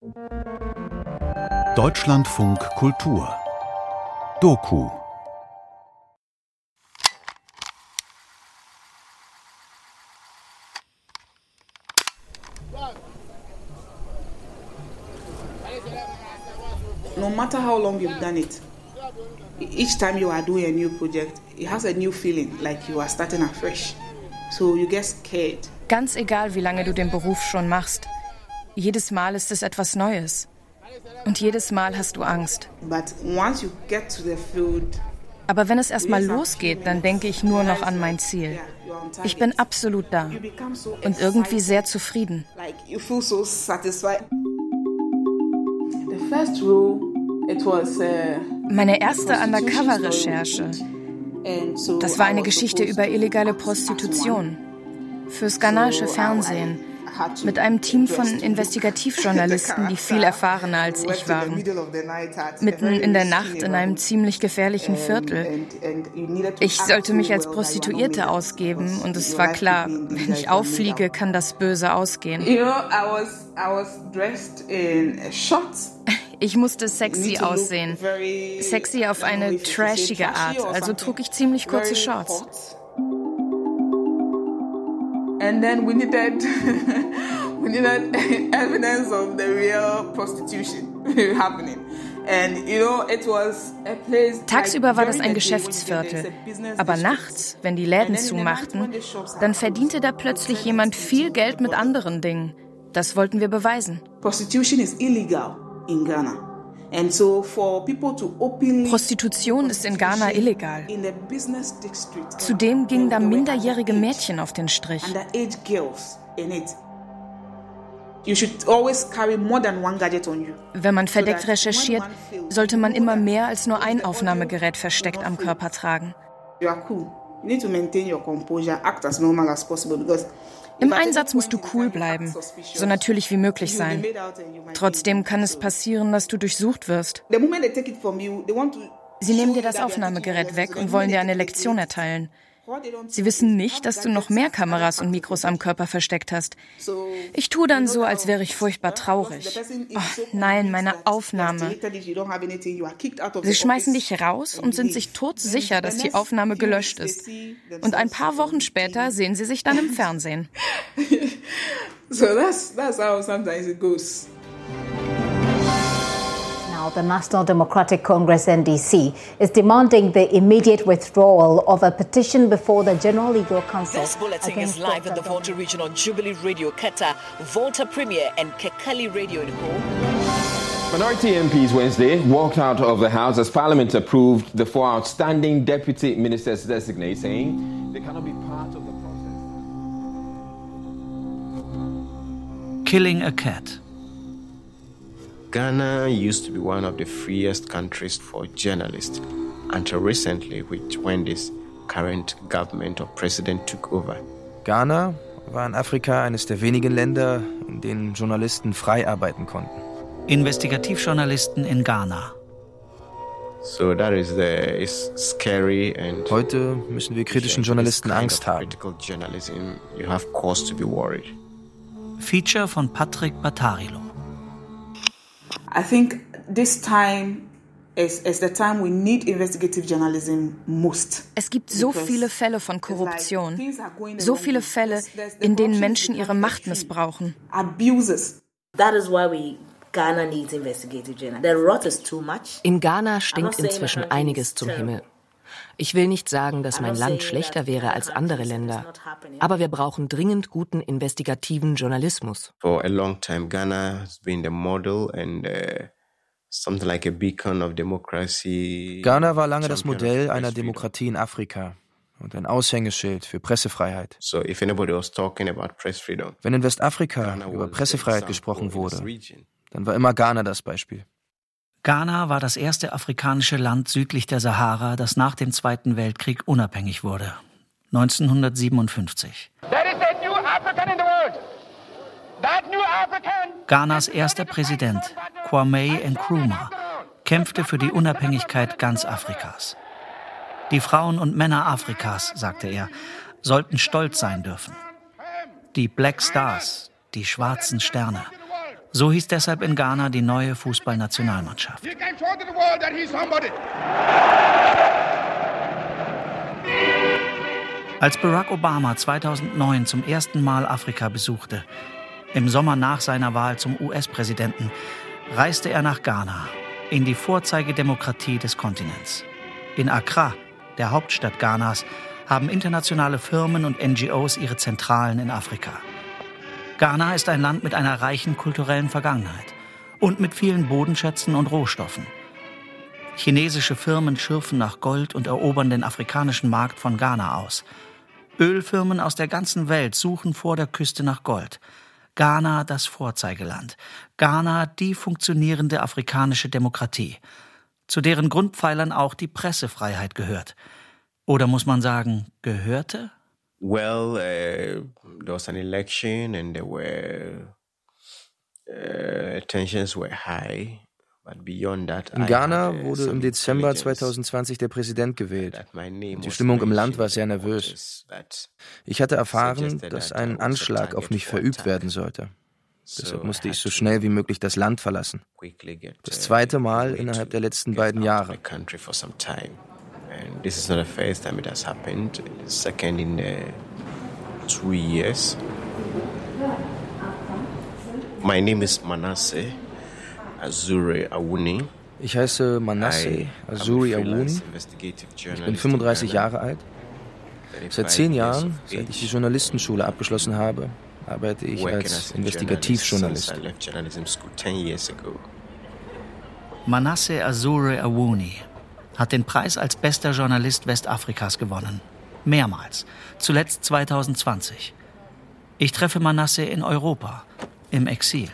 Deutschlandfunk Kultur Doku. No matter how long you've done it, each time you are doing a new project, it has a new feeling, like you are starting afresh. So you get scared. Ganz egal, wie lange du den Beruf schon machst. Jedes Mal ist es etwas Neues. Und jedes Mal hast du Angst. But once you get to the field, aber wenn es erstmal losgeht, dann denke ich nur noch an mein Ziel. Ich bin absolut da und irgendwie sehr zufrieden. You feel so satisfied. The first role, it was meine erste Undercover-Recherche. Das war eine Geschichte über illegale Prostitution. Fürs ghanaische Fernsehen. Mit einem Team von Investigativjournalisten, die viel erfahrener als ich waren. Mitten in der Nacht in einem ziemlich gefährlichen Viertel. Ich sollte mich als Prostituierte ausgeben und es war klar, wenn ich auffliege, kann das böse ausgehen. Ich musste sexy aussehen. Sexy auf eine trashige Art, also trug ich ziemlich kurze Shorts. And then we needed evidence of the real prostitution happening. And it was a place. Tagsüber war das ein Geschäftsviertel, aber nachts, wenn die Läden zumachten, dann verdiente da plötzlich jemand viel Geld mit anderen Dingen. Das wollten wir beweisen. Prostitution is illegal in Ghana. Prostitution ist in Ghana illegal. Zudem gingen da minderjährige Mädchen auf den Strich. Wenn man verdeckt recherchiert, sollte man immer mehr als nur ein Aufnahmegerät versteckt am Körper tragen. Im Einsatz musst du cool bleiben, so natürlich wie möglich sein. Trotzdem kann es passieren, dass du durchsucht wirst. Sie nehmen dir das Aufnahmegerät weg und wollen dir eine Lektion erteilen. Sie wissen nicht, dass du noch mehr Kameras und Mikros am Körper versteckt hast. Ich tue dann so, als wäre ich furchtbar traurig. Oh, nein, meine Aufnahme. Sie schmeißen dich raus und sind sich todsicher, dass die Aufnahme gelöscht ist. Und ein paar Wochen später sehen sie sich dann im Fernsehen. So that's how sometimes it goes. The National Democratic Congress NDC is demanding the immediate withdrawal of a petition before the General Legal Council. This bulletin is live in the Volta region on Jubilee Radio Qatar, Volta Premier and Kekali Radio in Home. Minority MPs Wednesday walked out of the House as Parliament approved the 4 outstanding deputy ministers designate, saying they cannot be part of the process. Killing a cat. Ghana used to be one of the freest countries for journalists until recently, when this current government or president took over. Ghana war in Afrika eines der wenigen Länder, in denen Journalisten frei arbeiten konnten. Investigativjournalisten in Ghana. So that is scary and heute müssen wir kritischen Journalisten Angst haben. You have cause to be worried. Feature von Patrick Battarilo. I think this time is the time we need investigative journalism most. Es gibt so viele Fälle von Korruption, so viele Fälle, in denen Menschen ihre Macht missbrauchen. Abuses. That is why Ghana needs investigative journalism. The rot is too much. In Ghana stinkt inzwischen einiges zum Himmel. Ich will nicht sagen, dass mein Land schlechter wäre als andere Länder, aber wir brauchen dringend guten investigativen Journalismus. For a long time, Ghana has been the model and something like a beacon of democracy. Ghana war lange das Modell einer Demokratie in Afrika und ein Aushängeschild für Pressefreiheit. So if anybody was talking about press freedom, wenn in Westafrika über Pressefreiheit gesprochen wurde, dann war immer Ghana das Beispiel. Ghana war das erste afrikanische Land südlich der Sahara, das nach dem Zweiten Weltkrieg unabhängig wurde. 1957. Ghanas erster Präsident, Kwame Nkrumah, kämpfte für die Unabhängigkeit ganz Afrikas. Die Frauen und Männer Afrikas, sagte er, sollten stolz sein dürfen. Die Black Stars, die schwarzen Sterne, So hieß deshalb in Ghana die neue Fußballnationalmannschaft. Als Barack Obama 2009 zum ersten Mal Afrika besuchte, im Sommer nach seiner Wahl zum US-Präsidenten, reiste er nach Ghana, in die Vorzeigedemokratie des Kontinents. In Accra, der Hauptstadt Ghanas, haben internationale Firmen und NGOs ihre Zentralen in Afrika. Ghana ist ein Land mit einer reichen kulturellen Vergangenheit und mit vielen Bodenschätzen und Rohstoffen. Chinesische Firmen schürfen nach Gold und erobern den afrikanischen Markt von Ghana aus. Ölfirmen aus der ganzen Welt suchen vor der Küste nach Gold. Ghana, das Vorzeigeland. Ghana, die funktionierende afrikanische Demokratie, zu deren Grundpfeilern auch die Pressefreiheit gehört. Oder muss man sagen, gehörte? Well, there was an election and there were tensions were high. But beyond that, in Ghana wurde im Dezember 2020 der Präsident gewählt. Die Stimmung im Land war sehr nervös. Ich hatte erfahren, dass ein Anschlag auf mich verübt werden sollte. Deshalb musste ich so schnell wie möglich das Land verlassen. Das zweite Mal innerhalb der letzten 2 Jahre. This is not the first time it has happened. It's second in 2 years. My name is Manasseh Azuri Awuni. Ich heiße Manasseh Azuri Awuni. Ich bin 35 Jahre alt. Seit 10 Jahren, seit ich die Journalistenschule abgeschlossen habe, arbeite ich als Investigativjournalist. Manasseh Azuri Awuni hat den Preis als bester Journalist Westafrikas gewonnen. Mehrmals. Zuletzt 2020. Ich treffe Manasseh in Europa, im Exil.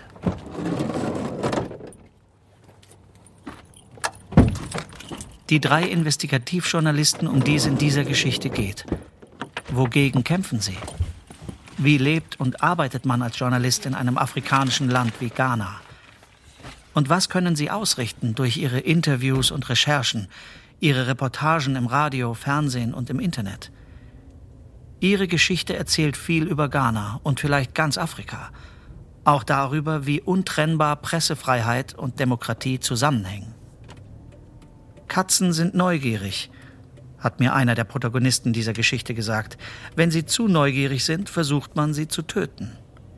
Die 3 Investigativjournalisten, um die es in dieser Geschichte geht. Wogegen kämpfen sie? Wie lebt und arbeitet man als Journalist in einem afrikanischen Land wie Ghana? Und was können sie ausrichten durch ihre Interviews und Recherchen, ihre Reportagen im Radio, Fernsehen und im Internet? Ihre Geschichte erzählt viel über Ghana und vielleicht ganz Afrika. Auch darüber, wie untrennbar Pressefreiheit und Demokratie zusammenhängen. Katzen sind neugierig, hat mir einer der Protagonisten dieser Geschichte gesagt. Wenn sie zu neugierig sind, versucht man, sie zu töten.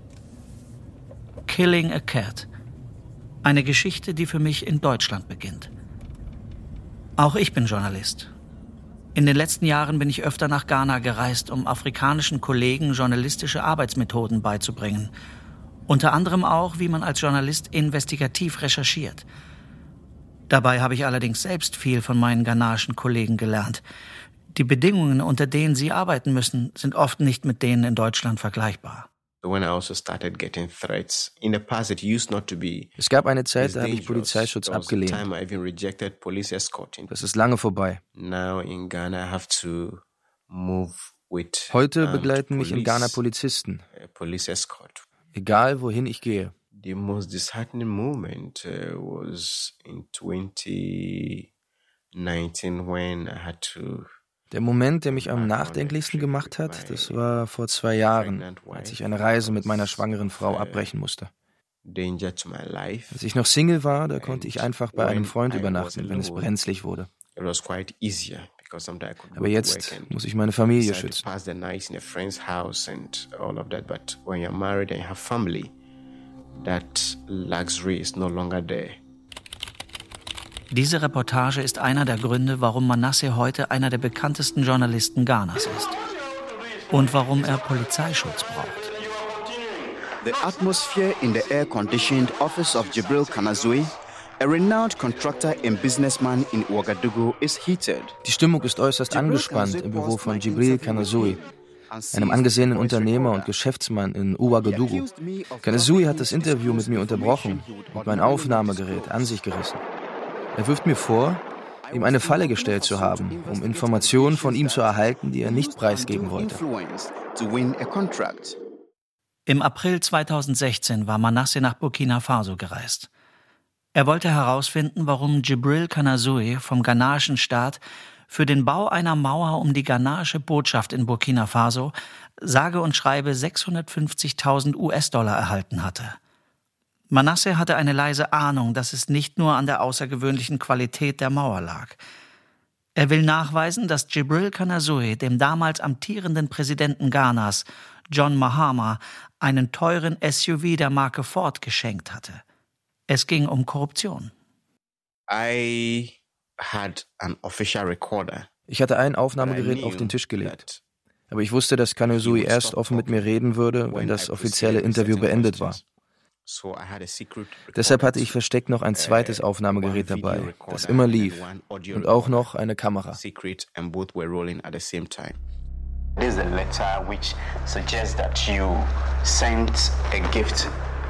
Killing a Cat. Eine Geschichte, die für mich in Deutschland beginnt. Auch ich bin Journalist. In den letzten Jahren bin ich öfter nach Ghana gereist, um afrikanischen Kollegen journalistische Arbeitsmethoden beizubringen. Unter anderem auch, wie man als Journalist investigativ recherchiert. Dabei habe ich allerdings selbst viel von meinen ghanaischen Kollegen gelernt. Die Bedingungen, unter denen sie arbeiten müssen, sind oft nicht mit denen in Deutschland vergleichbar. Es gab eine Zeit, da habe ich Polizeischutz abgelehnt. Das ist lange vorbei. Heute begleiten mich in Ghana Polizisten. Egal, wohin ich gehe. The most disheartening moment was in 2019 when I had to. Der Moment, der mich am nachdenklichsten gemacht hat, das war vor 2 Jahren, als ich eine Reise mit meiner schwangeren Frau abbrechen musste. Als ich noch Single war, da konnte ich einfach bei einem Freund übernachten, wenn es brenzlig wurde. Aber jetzt muss ich meine Familie schützen. That luxury is no longer there. Diese Reportage ist einer der Gründe, warum Manasseh heute einer der bekanntesten Journalisten Ghanas ist. Und warum er Polizeischutz braucht. The atmosphere in the air-conditioned office of Jibril Kanazui, a renowned contractor and businessman in Ouagadougou, is heated. Die Stimmung ist äußerst angespannt im Büro von Jibril Kanazui, einem angesehenen Unternehmer und Geschäftsmann in Ouagadougou. Kanazui hat das Interview mit mir unterbrochen und mein Aufnahmegerät an sich gerissen. Er wirft mir vor, ihm eine Falle gestellt zu haben, um Informationen von ihm zu erhalten, die er nicht preisgeben wollte. Im April 2016 war Manasseh nach Burkina Faso gereist. Er wollte herausfinden, warum Jibril Kanazui vom ghanaischen Staat für den Bau einer Mauer um die ghanaische Botschaft in Burkina Faso sage und schreibe 650.000 US-Dollar erhalten hatte. Manasseh hatte eine leise Ahnung, dass es nicht nur an der außergewöhnlichen Qualität der Mauer lag. Er will nachweisen, dass Djibril Kanazoe dem damals amtierenden Präsidenten Ghanas, John Mahama, einen teuren SUV der Marke Ford geschenkt hatte. Es ging um Korruption. I had an official recorder. Ich hatte ein Aufnahmegerät auf den Tisch gelegt. Aber ich wusste, dass Kanazoe erst offen mit mir reden würde, wenn das offizielle Interview beendet war. Deshalb hatte ich versteckt noch ein zweites Aufnahmegerät dabei, das immer lief, und auch noch eine Kamera. This is a letter which suggests that you sent a gift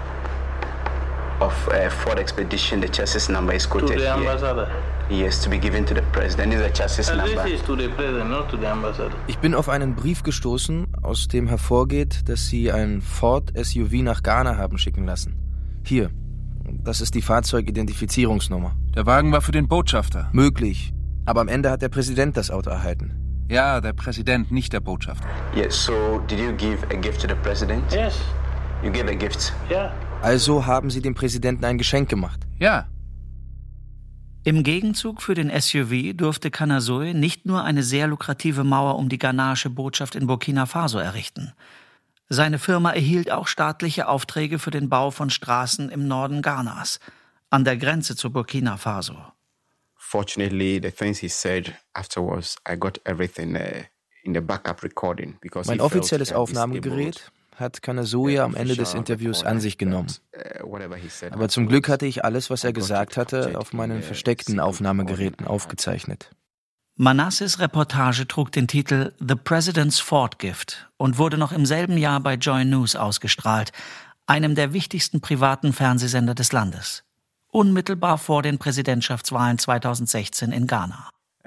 of Ford Expedition. The chassis number is quoted to the ambassador. Yes, to be given to the president. This is the chassis number. This is to the president, not to the ambassador. Ich bin auf einen Brief gestoßen, aus dem hervorgeht, dass Sie ein Ford SUV nach Ghana haben schicken lassen. Hier, das ist die Fahrzeugidentifizierungsnummer. Der Wagen war für den Botschafter. Möglich, aber am Ende hat der Präsident das Auto erhalten. Ja, der Präsident, nicht der Botschafter. Yes, so did you give a gift to the president? Yes. You gave a gift? Yeah. Also haben Sie dem Präsidenten ein Geschenk gemacht? Ja. Im Gegenzug für den SUV durfte Kanazoe nicht nur eine sehr lukrative Mauer um die ghanaische Botschaft in Burkina Faso errichten. Seine Firma erhielt auch staatliche Aufträge für den Bau von Straßen im Norden Ghanas, an der Grenze zu Burkina Faso. Fortunately, the things he said afterwards, I got everything in the backup recording. Mein offizielles Aufnahmegerät hat Kanazoe am Ende des Interviews an sich genommen. Aber zum Glück hatte ich alles, was er gesagt hatte, auf meinen versteckten Aufnahmegeräten aufgezeichnet. Manassehs Reportage trug den Titel The President's Ford Gift und wurde noch im selben Jahr bei Joy News ausgestrahlt, einem der wichtigsten privaten Fernsehsender des Landes. Unmittelbar vor den Präsidentschaftswahlen 2016 in Ghana.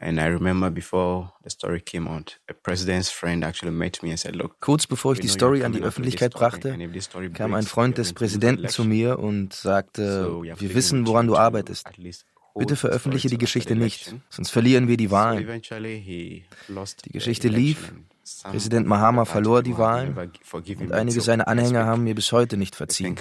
Kurz bevor ich die Story an die Öffentlichkeit brachte, kam ein Freund des Präsidenten zu mir und sagte, wir wissen, woran du arbeitest. Bitte veröffentliche die Geschichte nicht, sonst verlieren wir die Wahlen. Die Geschichte lief, Präsident Mahama verlor die Wahlen und einige seiner Anhänger haben mir bis heute nicht verziehen.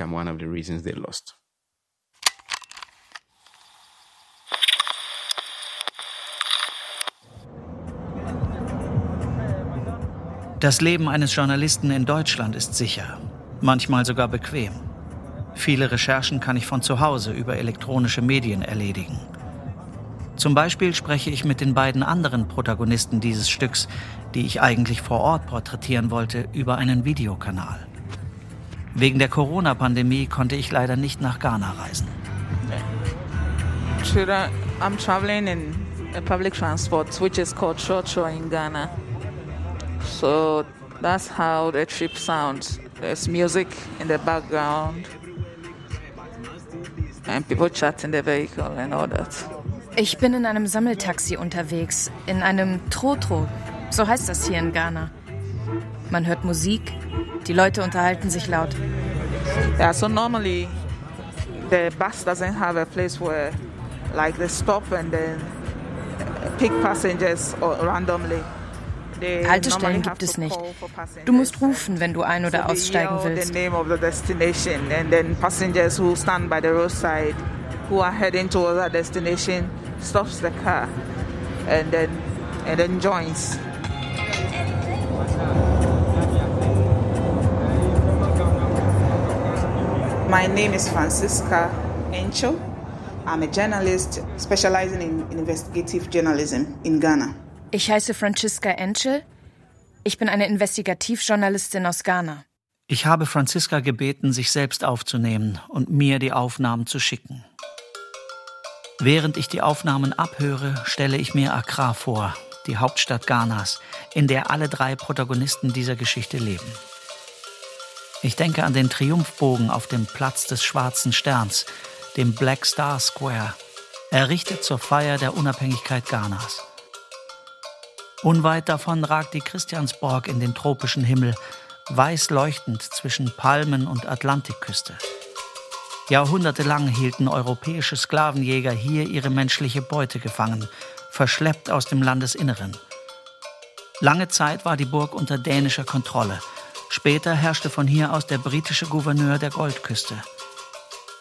Das Leben eines Journalisten in Deutschland ist sicher, manchmal sogar bequem. Viele Recherchen kann ich von zu Hause über elektronische Medien erledigen. Zum Beispiel spreche ich mit den beiden anderen Protagonisten dieses Stücks, die ich eigentlich vor Ort porträtieren wollte, über einen Videokanal. Wegen der Corona-Pandemie konnte ich leider nicht nach Ghana reisen. I'm traveling in a public transport, which is called Churchill in Ghana. So that's how the trip sounds. There's music in the background and people chat in the vehicle and all that. Ich bin in einem Sammeltaxi unterwegs, in einem Trotro, so heißt das hier in Ghana. Man hört Musik, die Leute unterhalten sich laut. Yeah, so normally the bus doesn't have a place where like they stop and then pick passengers randomly. Haltestellen gibt es nicht. Du musst rufen, wenn du ein- oder aussteigen willst. My name is Francisca Encho. I'm a journalist specializing in investigative journalism in Ghana. Ich heiße Francisca Enchel. Ich bin eine Investigativjournalistin aus Ghana. Ich habe Francisca gebeten, sich selbst aufzunehmen und mir die Aufnahmen zu schicken. Während ich die Aufnahmen abhöre, stelle ich mir Accra vor, die Hauptstadt Ghanas, in der alle drei Protagonisten dieser Geschichte leben. Ich denke an den Triumphbogen auf dem Platz des Schwarzen Sterns, dem Black Star Square, errichtet zur Feier der Unabhängigkeit Ghanas. Unweit davon ragt die Christiansborg in den tropischen Himmel, weiß leuchtend zwischen Palmen und Atlantikküste. Jahrhundertelang hielten europäische Sklavenjäger hier ihre menschliche Beute gefangen, verschleppt aus dem Landesinneren. Lange Zeit war die Burg unter dänischer Kontrolle. Später herrschte von hier aus der britische Gouverneur der Goldküste.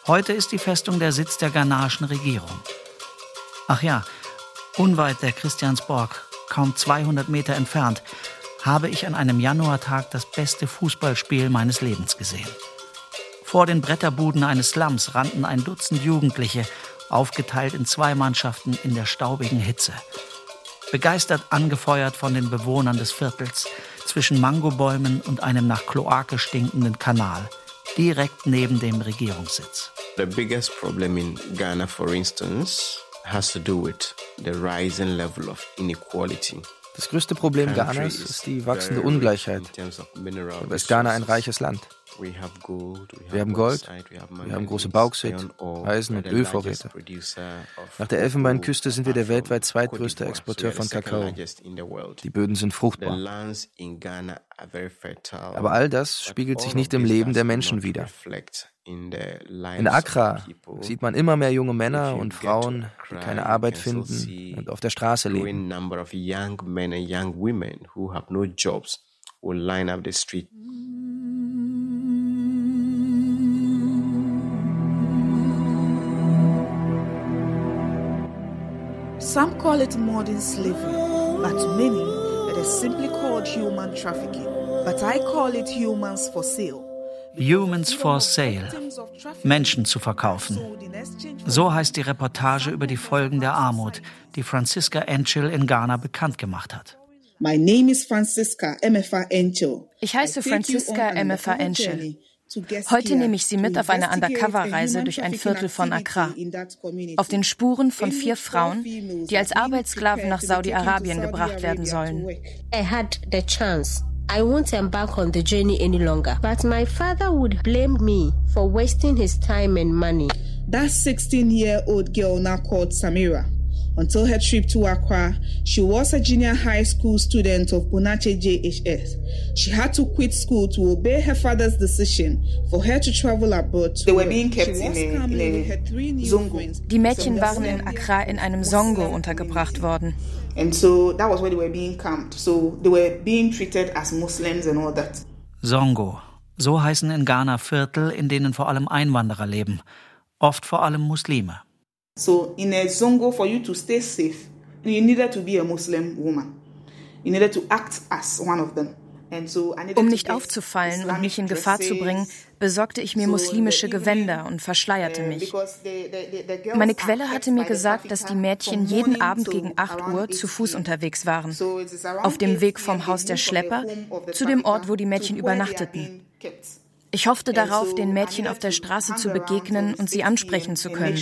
Heute ist die Festung der Sitz der ghanaischen Regierung. Ach ja, unweit der Christiansborg, kaum 200 Meter entfernt, habe ich an einem Januartag das beste Fußballspiel meines Lebens gesehen. Vor den Bretterbuden eines Slums rannten ein Dutzend Jugendliche, aufgeteilt in 2 Mannschaften in der staubigen Hitze. Begeistert angefeuert von den Bewohnern des Viertels, zwischen Mangobäumen und einem nach Kloake stinkenden Kanal, direkt neben dem Regierungssitz. The biggest problem in Ghana, for instance, has to do with the rising level of inequality. Das größte Problem Ghanas ist die wachsende Ungleichheit. Dabei ist Ghana ein reiches Land. Wir haben Gold, wir haben große Bauxit, Eisen- und Ölvorräte. Nach der Elfenbeinküste sind wir der weltweit zweitgrößte Exporteur von Kakao. Die Böden sind fruchtbar. Aber all das spiegelt sich nicht im Leben der Menschen wider. In Accra sieht man immer mehr junge Männer und Frauen, die keine Arbeit finden und auf der Straße leben. Some call it modern slavery, but to many, it is simply called human trafficking. But I call it humans for sale. Humans for Sale, Menschen zu verkaufen. So heißt die Reportage über die Folgen der Armut, die Francisca Enchil in Ghana bekannt gemacht hat. My name is Francisca Emefa Enchil. Ich heiße Francisca Emefa Enchil. Heute nehme ich Sie mit auf eine Undercover-Reise durch ein Viertel von Accra. Auf den Spuren von 4 Frauen, die als Arbeitssklaven nach Saudi-Arabien gebracht werden sollen. I had the chance. I won't embark on the journey any longer. But my father would blame me for wasting his time and money. That 16-year-old girl now called Samira. Until her trip to Accra, she was a junior high school student of Bonache JHS. She had to quit school to obey her father's decision for her to travel abroad. They were being kept in a zongo. Die Mädchen waren in Accra in einem Zongo untergebracht worden. And so that was where they were being camped. So they were being treated as Muslims and all that. Zongo. So heißen in Ghana Viertel, in denen vor allem Einwanderer leben. Oft vor allem Muslime. So in a Zongo, for you to stay safe, you needed to be a Muslim woman. You needed to act as one of them. Um nicht aufzufallen und mich in Gefahr zu bringen, besorgte ich mir muslimische Gewänder und verschleierte mich. Meine Quelle hatte mir gesagt, dass die Mädchen jeden Abend gegen 8 Uhr zu Fuß unterwegs waren, auf dem Weg vom Haus der Schlepper zu dem Ort, wo die Mädchen übernachteten. Ich hoffte darauf, den Mädchen auf der Straße zu begegnen und sie ansprechen zu können.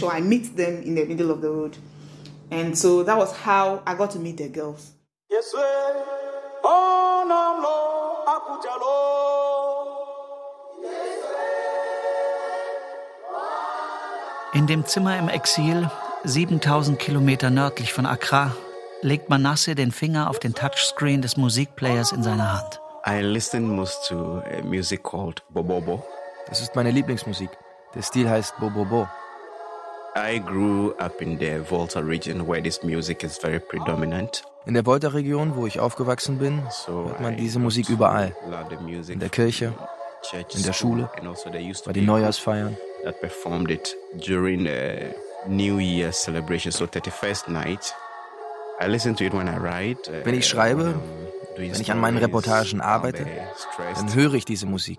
In dem Zimmer im Exil, 7000 Kilometer nördlich von Accra, legt Manasseh den Finger auf den Touchscreen des Musikplayers in seiner Hand. I listen most to music called Bobobo. Das ist meine Lieblingsmusik. Der Stil heißt Bobobo. I grew up in the Volta region where this music is very predominant. In der Volta-Region, wo ich aufgewachsen bin, hört man diese Musik überall. In der Kirche, in der Schule, bei den Neujahrsfeiern. That performed it during the New Year celebration, so 31st night. I listen to it when I write. Wenn ich schreibe, wenn ich an meinen Reportagen arbeite, dann höre ich diese Musik.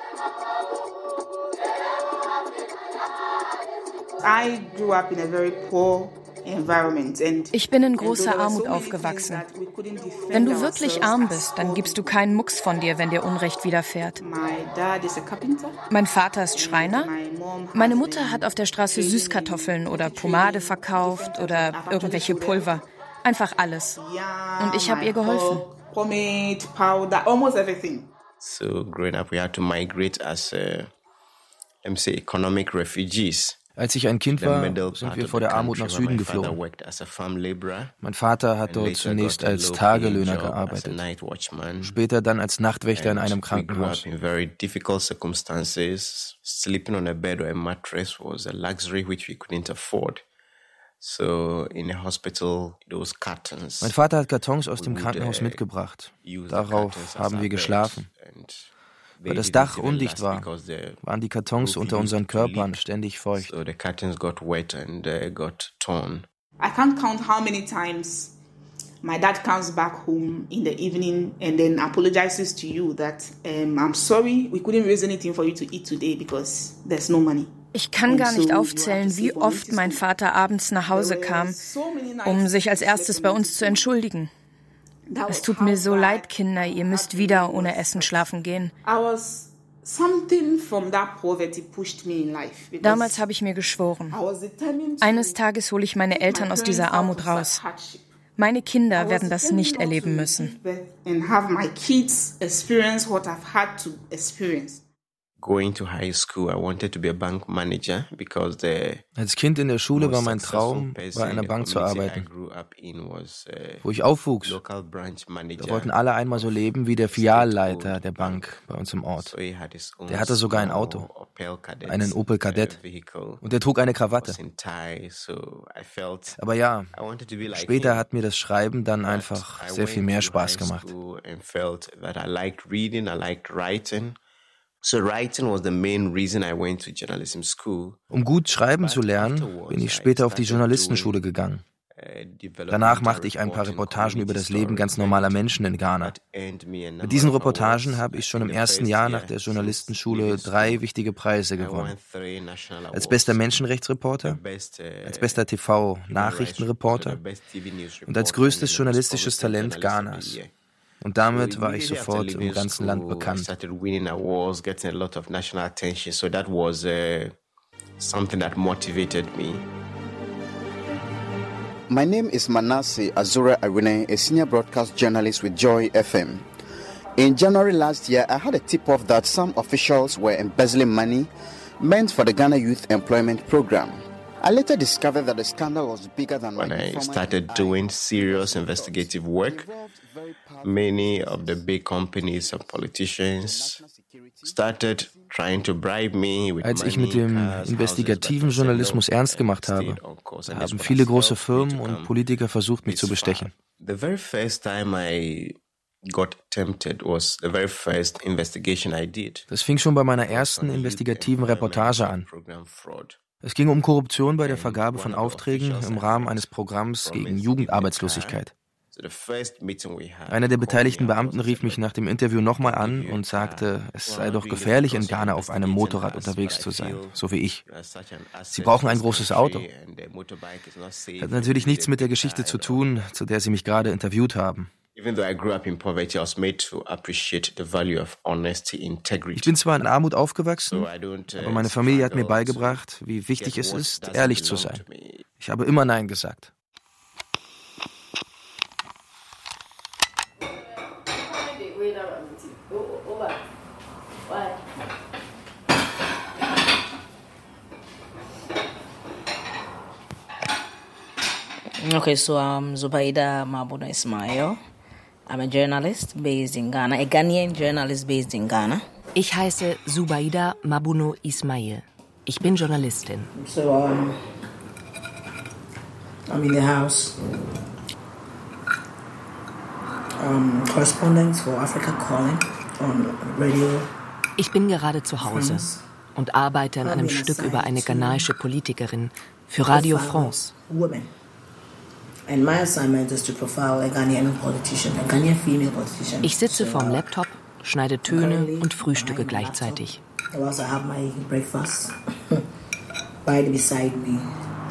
I grew up in a very poor environment. Ich bin in großer Armut aufgewachsen. Wenn du wirklich arm bist, dann gibst du keinen Mucks von dir, wenn dir Unrecht widerfährt. Mein Vater ist Schreiner. Meine Mutter hat auf der Straße Süßkartoffeln oder Pomade verkauft oder irgendwelche Pulver. Einfach alles. Und ich habe ihr geholfen. Pomade, powder, almost everything. So growing up, we had to migrate as economic refugees. Als ich ein Kind war, sind wir vor der Armut nach Süden geflogen. Mein Vater hat dort zunächst als Tagelöhner gearbeitet, später dann als Nachtwächter in einem Krankenhaus. Mein Vater hat Kartons aus dem Krankenhaus mitgebracht. Darauf haben wir geschlafen. Weil das Dach undicht war, waren die Kartons unter unseren Körpern ständig feucht. So the curtains got wet and got torn. I can't count how many times my dad comes back home in the evening and then apologizes to you that I'm sorry, we couldn't raise anything for you to eat today because there's no money. Ich kann gar nicht aufzählen, wie oft mein Vater abends nach Hause kam, um sich als erstes bei uns zu entschuldigen. Es tut mir so leid, Kinder, ihr müsst wieder ohne Essen schlafen gehen. Damals habe ich mir geschworen, eines Tages hole ich meine Eltern aus dieser Armut raus. Meine Kinder werden das nicht erleben müssen. Going to high school, I wanted to be a bank manager because als Kind in der Schule war mein Traum, bei einer Bank zu arbeiten. Wo ich aufwuchs, da wollten alle einmal so leben wie der Filialleiter der Bank bei uns im Ort. Der hatte sogar ein Auto, einen Opel Kadett, und er trug eine Krawatte. Aber ja, später hat mir das Um dann einfach sehr viel mehr Spaß gemacht. So writing was the main reason I went to journalism school. Um gut schreiben zu lernen, bin ich später auf die Journalistenschule gegangen. Danach machte ich ein paar Reportagen über das Leben ganz normaler Menschen in Ghana. Mit diesen Reportagen habe ich schon im ersten Jahr nach der Journalistenschule 3 wichtige Preise gewonnen. Als bester Menschenrechtsreporter, als bester TV-Nachrichtenreporter und als größtes journalistisches Talent Ghanas. Und damit war ich sofort im ganzen Land bekannt. My name is Manasseh Azura Awine, a senior broadcast journalist with Joy FM. In January last year, I had a tip-off that some officials were embezzling money meant for the Ghana Youth Employment Program. I later discovered that the scandal was bigger than when I started doing serious investigative work. Many of the big companies and politicians started trying to bribe me with money. Als ich mit dem investigativen Journalismus ernst gemacht habe, haben viele große Firmen und Politiker versucht, mich zu bestechen. The very first time I got tempted was the very first investigation I did. Das fing schon bei meiner ersten investigativen Reportage an. Es ging um Korruption bei der Vergabe von Aufträgen im Rahmen eines Programms gegen Jugendarbeitslosigkeit. Einer der beteiligten Beamten rief mich nach dem Interview nochmal an und sagte, es sei doch gefährlich, in Ghana auf einem Motorrad unterwegs zu sein, so wie ich. Sie brauchen ein großes Auto. Hat natürlich nichts mit der Geschichte zu tun, zu der Sie mich gerade interviewt haben. Ich bin zwar in Armut aufgewachsen, aber meine Familie hat mir beigebracht, wie wichtig es ist, ehrlich zu sein. Ich habe immer Nein gesagt. Okay, so I'm Zubaida Mabuno Ismail. I'm a journalist based in Ghana, a Ghanaian journalist based in Ghana. Ich heiße Zubaida Mabuno Ismail. Ich bin Journalistin. So I'm in the house. Correspondent for Africa Calling on radio. Ich bin gerade zu Hause und arbeite an einem Stück über eine ghanaische Politikerin für Radio France. And my assignment is to profile a Ghanaian politician, a Ghanaian female politician. Ich sitze vorm Laptop, schneide Töne und frühstücke gleichzeitig. I also have my breakfast right beside me.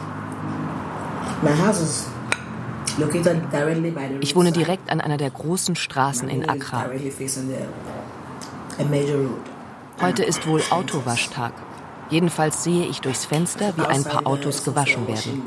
My house is located directly by the. Ich wohne direkt an einer der großen Straßen in Accra. Heute ist wohl Autowaschtag. Jedenfalls sehe ich durchs Fenster, wie ein paar Autos gewaschen werden.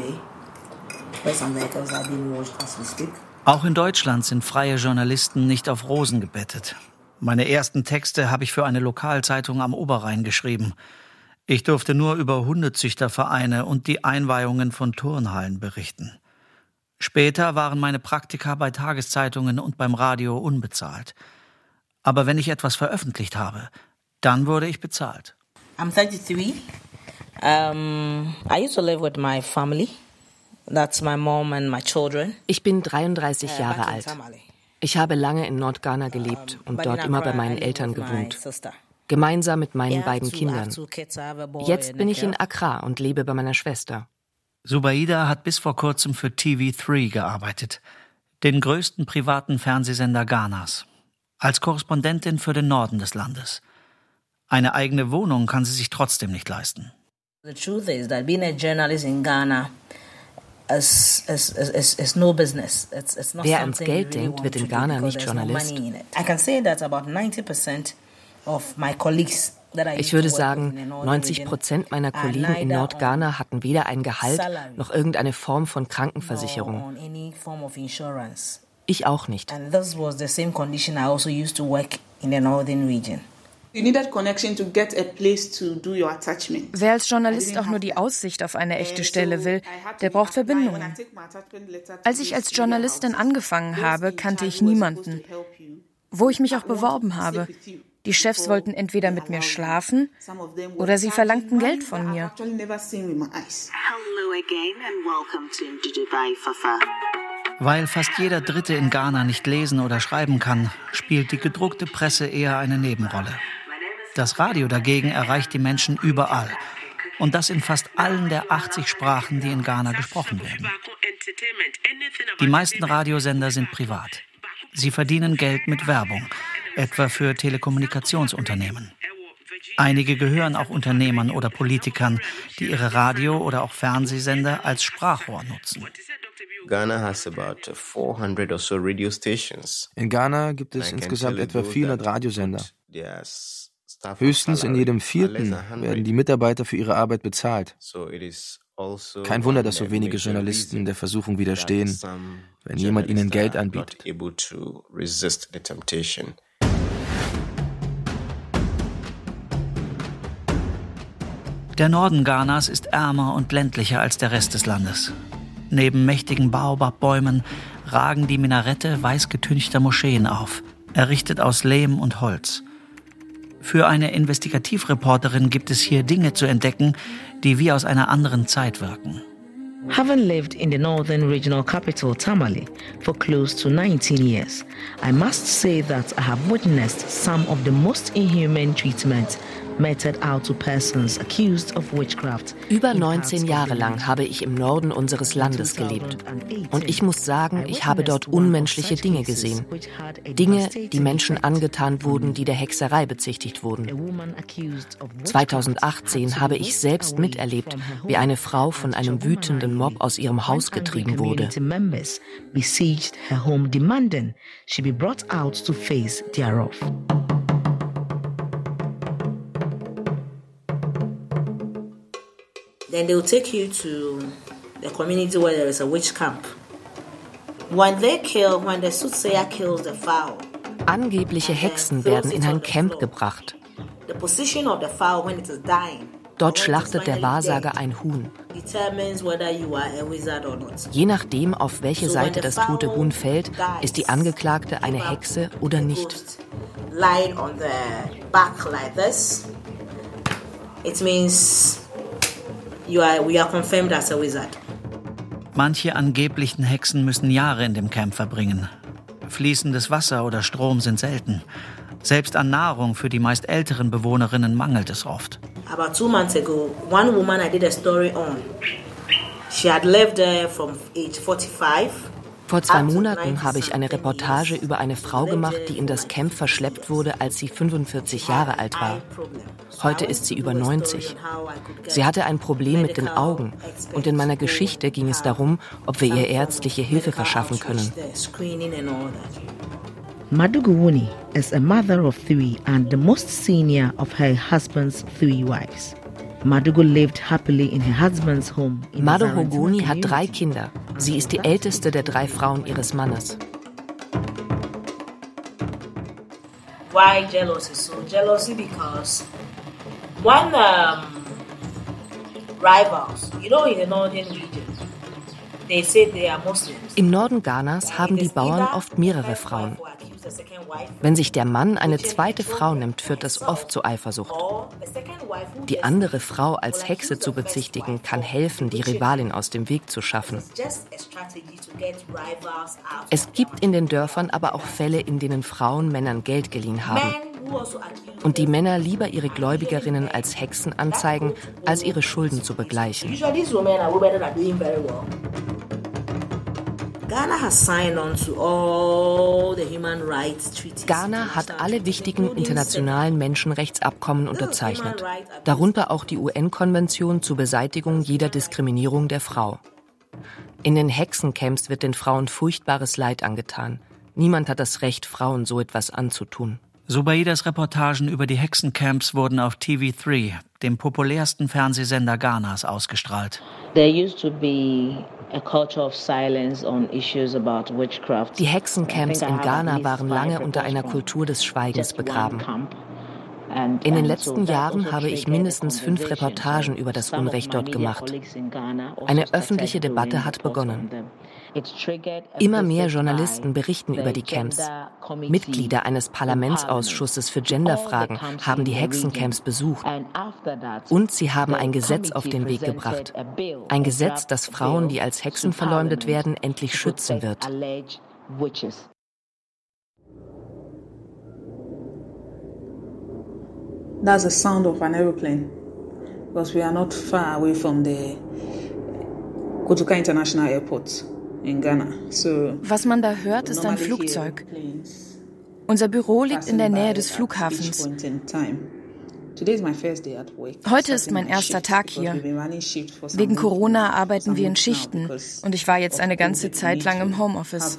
Auch in Deutschland sind freie Journalisten nicht auf Rosen gebettet. Meine ersten Texte habe ich für eine Lokalzeitung am Oberrhein geschrieben. Ich durfte nur über Hundezüchtervereine und die Einweihungen von Turnhallen berichten. Später waren meine Praktika bei Tageszeitungen und beim Radio unbezahlt. Aber wenn ich etwas veröffentlicht habe, dann wurde ich bezahlt. I'm 33. I used to live with my family. That's my mom and my children. Ich bin 33 Jahre alt. Ich habe lange in Nordghana gelebt und dort immer bei meinen Eltern gewohnt. gemeinsam mit meinen beiden Kindern. Jetzt bin ich in Accra und lebe bei meiner Schwester. Zubeida hat bis vor kurzem für TV3 gearbeitet, den größten privaten Fernsehsender Ghanas, als Korrespondentin für den Norden des Landes. Eine eigene Wohnung kann sie sich trotzdem nicht leisten. The truth is that being a journalist in Ghana is no business. It's not. Wer ans Geld denkt, wird in Ghana nicht Journalist. I can say that about 90% of my colleagues. Ich würde sagen, 90% meiner Kollegen in Nordghana hatten weder ein Gehalt noch irgendeine Form von Krankenversicherung. Ich auch nicht. And this was the same condition I also used to work in the northern region. Wer als Journalist auch nur die Aussicht auf eine echte Stelle will, der braucht Verbindungen. Als ich als Journalistin angefangen habe, kannte ich niemanden. Wo ich mich auch beworben habe, die Chefs wollten entweder mit mir schlafen oder sie verlangten Geld von mir. Weil fast jeder Dritte in Ghana nicht lesen oder schreiben kann, spielt die gedruckte Presse eher eine Nebenrolle. Das Radio dagegen erreicht die Menschen überall. Und das in fast allen der 80 Sprachen, die in Ghana gesprochen werden. Die meisten Radiosender sind privat. Sie verdienen Geld mit Werbung, etwa für Telekommunikationsunternehmen. Einige gehören auch Unternehmern oder Politikern, die ihre Radio- oder auch Fernsehsender als Sprachrohr nutzen. Ghana has about 400 or so radio stations. In Ghana gibt es insgesamt etwa 400 Radiosender. Höchstens in jedem vierten werden die Mitarbeiter für ihre Arbeit bezahlt. Kein Wunder, dass so wenige Journalisten der Versuchung widerstehen, wenn jemand ihnen Geld anbietet. Der Norden Ghanas ist ärmer und ländlicher als der Rest des Landes. Neben mächtigen Baobab-Bäumen ragen die Minarette weiß getünchter Moscheen auf, errichtet aus Lehm und Holz. Für eine Investigativreporterin gibt es hier Dinge zu entdecken, die wie aus einer anderen Zeit wirken. Having lived in the northern regional capital, Tamale, for close to 19 years, I must say that I have witnessed some of the most inhumane treatment meted out to persons accused of witchcraft. Über 19 Jahre lang habe ich im Norden unseres Landes gelebt. Und ich muss sagen, ich habe dort unmenschliche Dinge gesehen. Dinge, die Menschen angetan wurden, die der Hexerei bezichtigt wurden. 2018 habe ich selbst miterlebt, wie eine Frau von einem wütenden Mob aus ihrem Haus getrieben wurde. Besieged her home, demanding she be brought out to face thereof. Then they will take you to the community where there is a witch camp. When the soothsayer kills the fowl. Angebliche Hexen werden in ein Camp gebracht. The position of the fowl when it is dying. Dort schlachtet der Wahrsager ein Huhn. Je nachdem, auf welche Seite das tote Huhn fällt, ist die Angeklagte eine Hexe oder nicht. Lying on the back like this. It means we are confirmed as a wizard. Manche angeblichen Hexen müssen Jahre in dem Camp verbringen. Fließendes Wasser oder Strom sind selten. Selbst an Nahrung für die meist älteren Bewohnerinnen mangelt es oft. About 2 months ago, one woman I did a story on. She had lived there from age 45. Vor 2 Monaten habe ich eine Reportage über eine Frau gemacht, die in das Camp verschleppt wurde, als sie 45 Jahre alt war. Heute ist sie über 90. Sie hatte ein Problem mit den Augen und in meiner Geschichte ging es darum, ob wir ihr ärztliche Hilfe verschaffen können. Madugu Wuni is a mother of 3 and the most senior of her husband's 3 wives. Madugu lived happily in her husband's home. Madugu Wuni hat 3 Kinder. Sie ist die älteste der 3 Frauen ihres Mannes. Why jealousy? So jealousy because one rivals, in the northern region, they say they are Muslims. Im Norden Ghanas haben die Bauern oft mehrere Frauen. Wenn sich der Mann eine zweite Frau nimmt, führt das oft zu Eifersucht. Die andere Frau als Hexe zu bezichtigen, kann helfen, die Rivalin aus dem Weg zu schaffen. Es gibt in den Dörfern aber auch Fälle, in denen Frauen Männern Geld geliehen haben. Und die Männer lieber ihre Gläubigerinnen als Hexen anzeigen, als ihre Schulden zu begleichen. Ghana hat alle wichtigen internationalen Menschenrechtsabkommen unterzeichnet, darunter auch die UN-Konvention zur Beseitigung jeder Diskriminierung der Frau. In den Hexencamps wird den Frauen furchtbares Leid angetan. Niemand hat das Recht, Frauen so etwas anzutun. Zubeidas Reportagen über die Hexencamps wurden auf TV3, dem populärsten Fernsehsender Ghanas, ausgestrahlt. Die Hexencamps in Ghana waren lange unter einer Kultur des Schweigens begraben. In den letzten Jahren habe ich mindestens 5 Reportagen über das Unrecht dort gemacht. Eine öffentliche Debatte hat begonnen. Immer mehr Journalisten berichten über die Camps. Mitglieder eines Parlamentsausschusses für Genderfragen haben die Hexencamps besucht. Und sie haben ein Gesetz auf den Weg gebracht. Ein Gesetz, das Frauen, die als Hexen verleumdet werden, endlich schützen wird. That's the sound of an aeroplane, because we are not far away from the Kotoka International Airport in Ghana. So, was man da hört, ist ein Flugzeug. Unser Büro liegt in der Nähe des Flughafens. Heute ist mein erster Tag hier. Wegen Corona arbeiten wir in Schichten und ich war jetzt eine ganze Zeit lang im Homeoffice.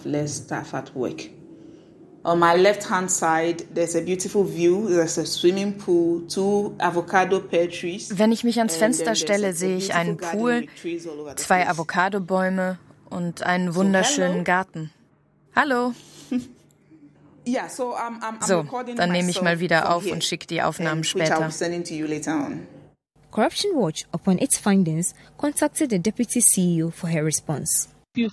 On my left-hand side, there's a beautiful view. There's a swimming pool, 2 avocado pear trees. Wenn ich mich ans Fenster stelle, sehe ich einen Pool, 2 Avocadobäume und einen wunderschönen Garten. Hallo. So, dann nehme ich mal wieder auf und schicke die Aufnahmen später. Corruption Watch, upon its findings, contacted the deputy CEO for her response.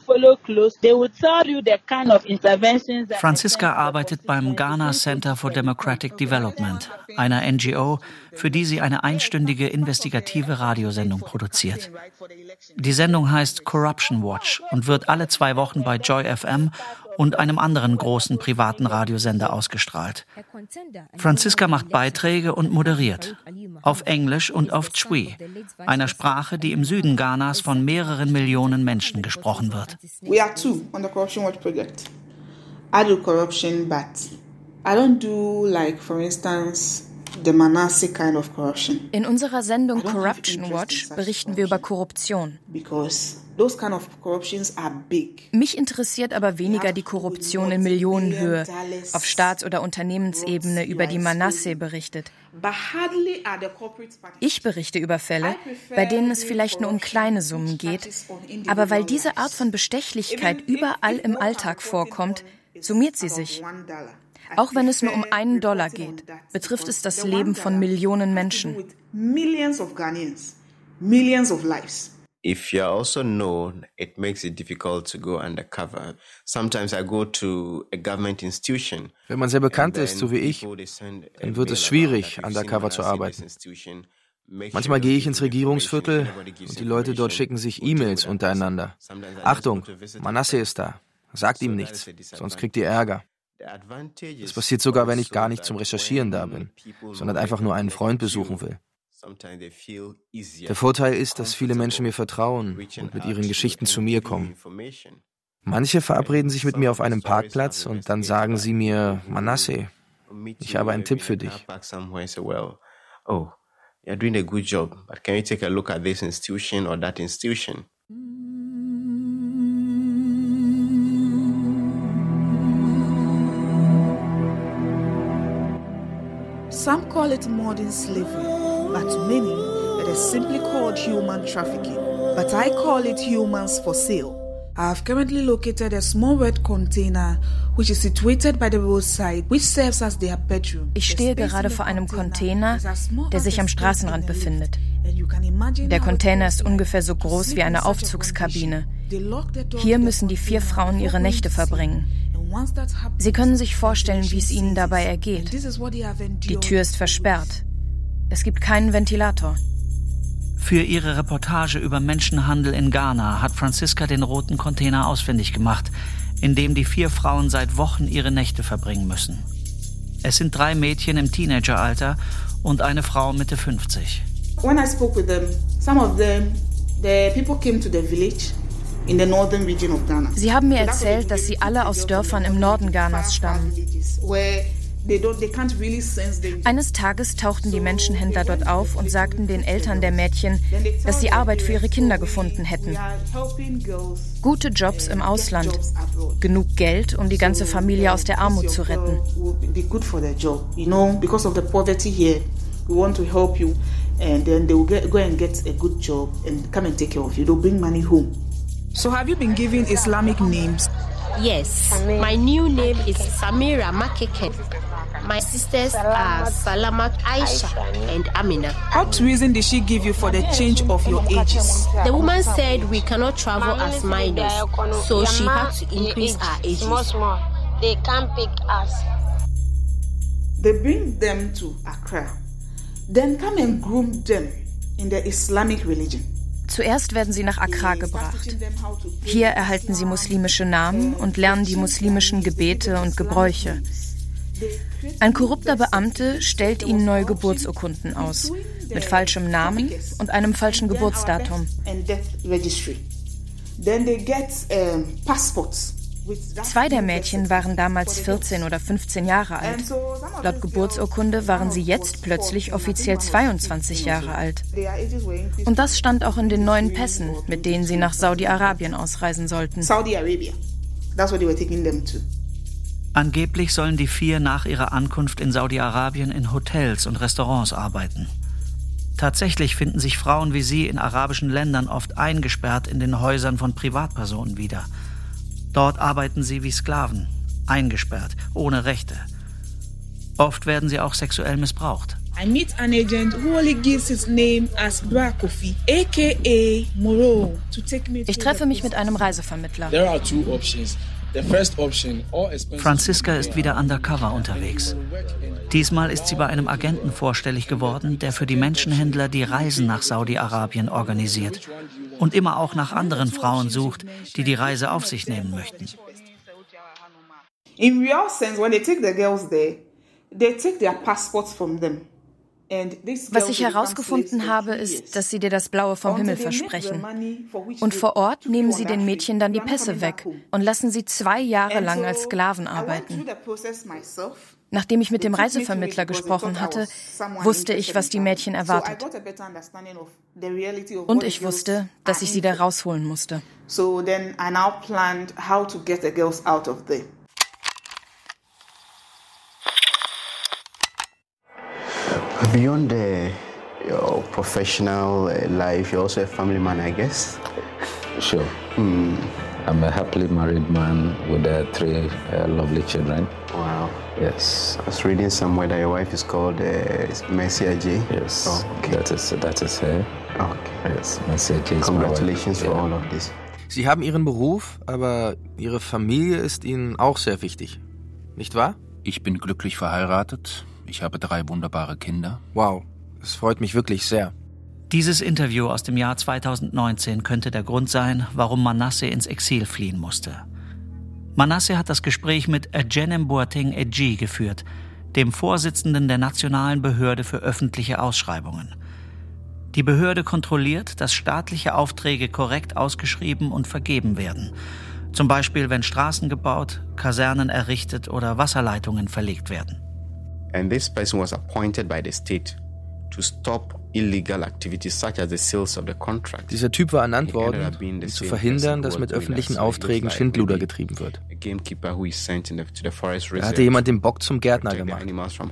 Franziska arbeitet beim Ghana Center for Democratic Development, einer NGO, für die sie eine einstündige investigative Radiosendung produziert. Die Sendung heißt Corruption Watch und wird alle 2 Wochen bei Joy FM und einem anderen großen privaten Radiosender ausgestrahlt. Franziska macht Beiträge und moderiert. Auf Englisch und auf Twi, einer Sprache, die im Süden Ghanas von mehreren Millionen Menschen gesprochen wird. We are 2 on the Corruption Watch project. I do corruption, but I don't do, like, for instance, the Manasseh kind of corruption. In unserer Sendung Corruption Watch berichten wir über Korruption. Those kind of corruptions are big. Mich interessiert aber weniger die Korruption in Millionenhöhe, auf Staats- oder Unternehmensebene, über die Manasseh berichtet. Ich berichte über Fälle, bei denen es vielleicht nur um kleine Summen geht, aber weil diese Art von Bestechlichkeit überall im Alltag vorkommt, summiert sie sich. Auch wenn es nur um $1 geht, betrifft es das Leben von Millionen Menschen. If you're also known, it makes it difficult to go undercover. Sometimes I go to a government institution. Wenn man sehr bekannt ist, so wie ich, dann wird es schwierig, undercover zu arbeiten. Manchmal gehe ich ins Regierungsviertel und die Leute dort schicken sich E-Mails untereinander. Achtung, Manasseh ist da. Sagt ihm nichts, sonst kriegt ihr Ärger. Das passiert sogar, wenn ich gar nicht zum Recherchieren da bin, sondern einfach nur einen Freund besuchen will. Der Vorteil ist, dass viele Menschen mir vertrauen und mit ihren Geschichten zu mir kommen. Manche verabreden sich mit mir auf einem Parkplatz und dann sagen sie mir, Manasseh, ich habe einen Tipp für dich. Oh, you're doing a good job, but can you take a look at this institution or that institution? Some call it modern slavery, but to many, it is simply called human trafficking. But I call it humans for sale. I have currently located a small red container which is situated by the roadside, which serves as their bedroom. Ich stehe gerade vor einem Container, der sich am Straßenrand befindet. Der Container ist ungefähr so groß wie eine Aufzugskabine. Hier müssen die 4 Frauen ihre Nächte verbringen. Sie können sich vorstellen, wie es ihnen dabei ergeht. Die Tür ist versperrt. Es gibt keinen Ventilator. Für ihre Reportage über Menschenhandel in Ghana hat Franziska den roten Container ausfindig gemacht, in dem die 4 Frauen seit Wochen ihre Nächte verbringen müssen. Es sind 3 Mädchen im Teenageralter und eine Frau Mitte 50. When I spoke with them, some of them, the people came to the village in the northern region of Ghana. Sie haben mir erzählt, dass sie alle aus Dörfern im Norden Ghanas stammen. Eines Tages tauchten die Menschenhändler dort auf und sagten den Eltern der Mädchen, dass sie Arbeit für ihre Kinder gefunden hätten. Gute Jobs im Ausland, genug Geld, um die ganze Familie aus der Armut zu retten. And then they will go and get a good job and come and take care of you. They'll bring money home. So have you been given Islamic names? Yes. My new name is Samira Makeke. My sisters are Salamat, Aisha, and Amina. What reason did she give you for the change of your ages? The woman said we cannot travel as minors, so she had to increase our ages. They can't pick us. They bring them to Accra. Then come and groom them in the Islamic religion. Zuerst werden sie nach Accra gebracht. Hier erhalten sie muslimische Namen und lernen die muslimischen Gebete und Gebräuche. Ein korrupter Beamte stellt ihnen neue Geburtsurkunden aus, mit falschem Namen und einem falschen Geburtsdatum. Then they get passports. 2 der Mädchen waren damals 14 oder 15 Jahre alt. Laut Geburtsurkunde waren sie jetzt plötzlich offiziell 22 Jahre alt. Und das stand auch in den neuen Pässen, mit denen sie nach Saudi-Arabien ausreisen sollten. Angeblich sollen die 4 nach ihrer Ankunft in Saudi-Arabien in Hotels und Restaurants arbeiten. Tatsächlich finden sich Frauen wie sie in arabischen Ländern oft eingesperrt in den Häusern von Privatpersonen wieder. Dort arbeiten sie wie Sklaven, eingesperrt, ohne Rechte. Oft werden sie auch sexuell missbraucht. I meet an agent who only gives his name as Bra Kofi, aka Moro, to take me to. Ich treffe mich mit einem Reisevermittler. There are 2 options. The first option, all expenses. Franziska ist wieder undercover unterwegs. Diesmal ist sie bei einem Agenten vorstellig geworden, der für die Menschenhändler die Reisen nach Saudi-Arabien organisiert und immer auch nach anderen Frauen sucht, die die Reise auf sich nehmen möchten. In real sense, when they take the girls there, they take their passports from them. Was ich herausgefunden habe, ist, dass sie dir das Blaue vom Himmel versprechen. Und vor Ort nehmen sie den Mädchen dann die Pässe weg und lassen sie 2 Jahre lang als Sklaven arbeiten. Nachdem ich mit dem Reisevermittler gesprochen hatte, wusste ich, was die Mädchen erwartet. Und ich wusste, dass ich sie da rausholen musste. So then I now planned how to get the girls out of there. Beyond your professional life, you're also a family man, I guess? Sure. I'm a happily married man with 3 lovely children. Wow. Yes. I was reading somewhere that your wife is called Mercy Ajay. Yes. Oh, okay. That is her. Okay. Yes, Mercy Ajay is Congratulations my wife. for all of this. Sie haben Ihren Beruf, aber Ihre Familie ist Ihnen auch sehr wichtig. Nicht wahr? Ich bin glücklich verheiratet. Ich habe 3 wunderbare Kinder. Wow, das freut mich wirklich sehr. Dieses Interview aus dem Jahr 2019 könnte der Grund sein, warum Manasseh ins Exil fliehen musste. Manasseh hat das Gespräch mit Ejenem Boateng Adjei geführt, dem Vorsitzenden der Nationalen Behörde für öffentliche Ausschreibungen. Die Behörde kontrolliert, dass staatliche Aufträge korrekt ausgeschrieben und vergeben werden. Zum Beispiel, wenn Straßen gebaut, Kasernen errichtet oder Wasserleitungen verlegt werden. And this person was appointed by the state to stop illegal activities such as the sales of the contract. Dieser Typ war ernannt worden, um zu verhindern, dass mit öffentlichen Aufträgen Schindluder getrieben wird. Da hatte jemand den Bock zum Gärtner gemacht.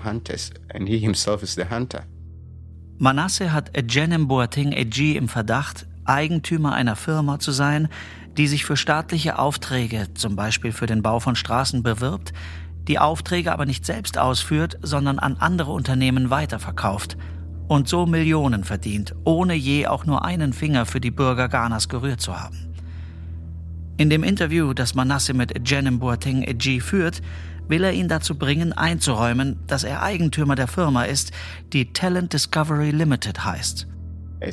Manasseh hat Ejenem Boateng Adjei im Verdacht, Eigentümer einer Firma zu sein, die sich für staatliche Aufträge, zum Beispiel für den Bau von Straßen, bewirbt, die Aufträge aber nicht selbst ausführt, sondern an andere Unternehmen weiterverkauft und so Millionen verdient, ohne je auch nur einen Finger für die Bürger Ghanas gerührt zu haben. In dem Interview, das Manasseh mit Ejenem Boateng Adjei führt, will er ihn dazu bringen, einzuräumen, dass er Eigentümer der Firma ist, die Talent Discovery Limited heißt. Im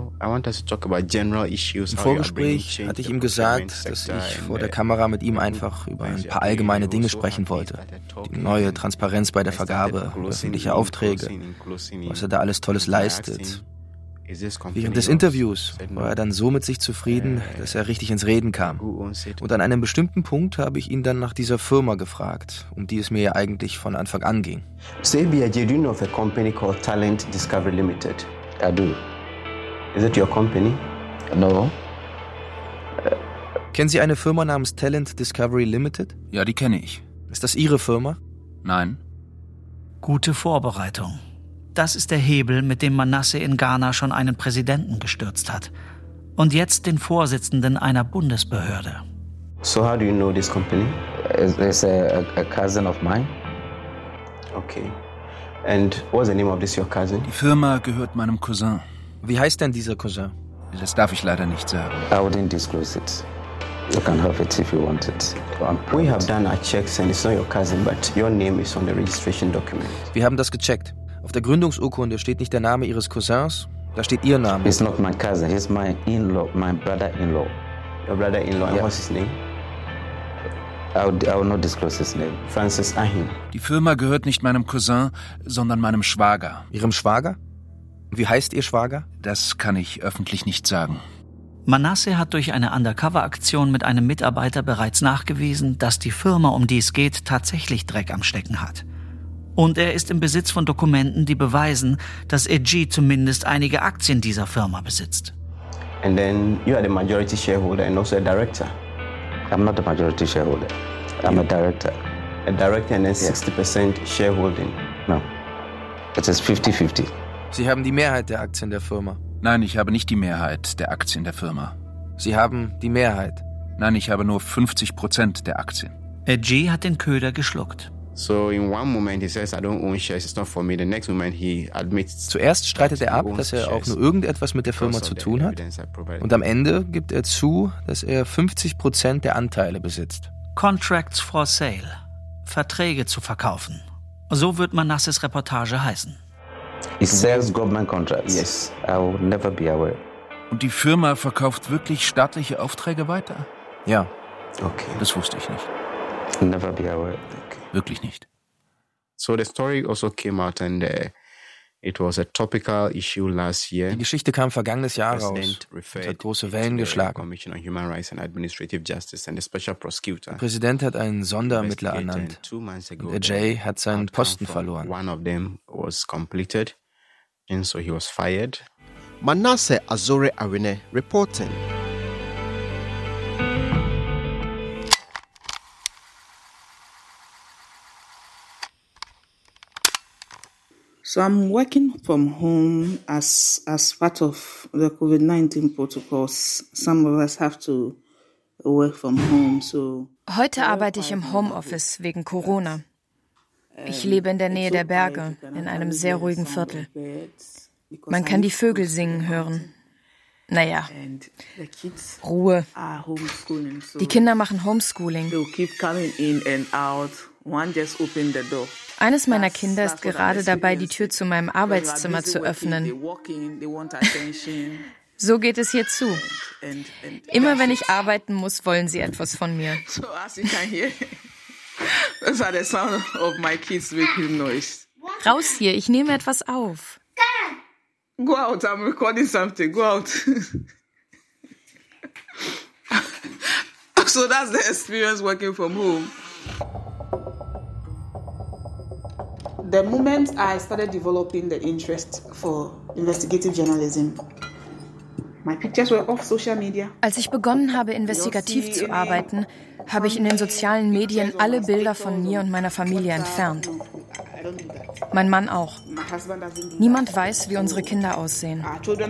Vorgespräch hatte ich ihm gesagt, dass ich vor der Kamera mit ihm einfach über ein paar allgemeine Dinge sprechen wollte. Die neue Transparenz bei der Vergabe, öffentliche Aufträge, was er da alles Tolles leistet. Während des Interviews war er dann so mit sich zufrieden, dass er richtig ins Reden kam. Und an einem bestimmten Punkt habe ich ihn dann nach dieser Firma gefragt, um die es mir ja eigentlich von Anfang an ging. So ABIJ, do you know of a company called Talent Discovery Limited? I do. Is it your company? No. Kennen Sie eine Firma namens Talent Discovery Limited? Ja, die kenne ich. Ist das Ihre Firma? Nein. Gute Vorbereitung. Das ist der Hebel, mit dem Manasseh in Ghana schon einen Präsidenten gestürzt hat. Und jetzt den Vorsitzenden einer Bundesbehörde. So how do you know this company? It's a cousin of mine. Okay. And what's the name of this your cousin? Die Firma gehört meinem Cousin. Wie heißt denn dieser Cousin? Das darf ich leider nicht sagen. I wouldn't disclose it. You can have it if you want it. We have done our checks and it's not your cousin, but your name is on the registration document. Wir haben das gecheckt. Auf der Gründungsurkunde steht nicht der Name Ihres Cousins, da steht Ihr Name. He's not my cousin, he's my in-law, my brother-in-law. Your brother-in-law, and what's his name? I will not disclose his name. Francis Ahim. Die Firma gehört nicht meinem Cousin, sondern meinem Schwager. Ihrem Schwager? Wie heißt Ihr Schwager? Das kann ich öffentlich nicht sagen. Manasseh hat durch eine Undercover-Aktion mit einem Mitarbeiter bereits nachgewiesen, dass die Firma, um die es geht, tatsächlich Dreck am Stecken hat. Und er ist im Besitz von Dokumenten, die beweisen, dass AG zumindest einige Aktien dieser Firma besitzt. And then you are the majority shareholder and also a director. I'm not the majority shareholder. I'm a director. A director and then 60% shareholding. No. It is 50-50. Sie haben die Mehrheit der Aktien der Firma. Nein, ich habe nicht die Mehrheit der Aktien der Firma. Sie haben die Mehrheit. Nein, ich habe nur 50% der Aktien. AG hat den Köder geschluckt. So in one moment he says I don't own shares, it's not for me. The next moment he admits. Zuerst streitet er ab, dass er auch nur irgendetwas mit der Firma zu tun hat. Und am Ende gibt er zu, dass er 50% der Anteile besitzt. Contracts for sale. Verträge zu verkaufen. So wird Manassehs Reportage heißen. He sells government contracts. Yes. I will never be aware. Und die Firma verkauft wirklich staatliche Aufträge weiter? Ja. Okay. Das wusste ich nicht. Never be aware. Okay. Wirklich nicht. So the story also came out and it was a topical issue last year. Die Geschichte kam vergangenes Jahr raus und hat große Wellen geschlagen. Der Präsident hat einen Sonderermittler ernannt und Ajay hat seinen Posten verloren. One of them was completed and so he was fired. Manasseh Azure Arine reporting. So I'm working from home as part of the COVID-19 protocols. Some of us have to work from home. So heute arbeite ich im Homeoffice wegen Corona. Ich lebe in der Nähe der Berge, in einem sehr ruhigen Viertel. Man kann die Vögel singen hören. Naja, Ruhe. Die Kinder machen Homeschooling. Eines meiner Kinder ist gerade dabei, die Tür zu meinem Arbeitszimmer zu öffnen. So geht es hier zu. Immer wenn ich arbeiten muss, wollen sie etwas von mir. Raus hier, ich nehme etwas auf. Go out, I'm recording something. Go out. So that's the experience working from home. The moment I started developing the interest for investigative journalism, my pictures were off social media. Als ich begonnen habe, investigativ zu arbeiten, habe ich in den sozialen Medien alle Bilder von mir und meiner Familie entfernt. Mein Mann auch. Niemand weiß, wie unsere Kinder aussehen.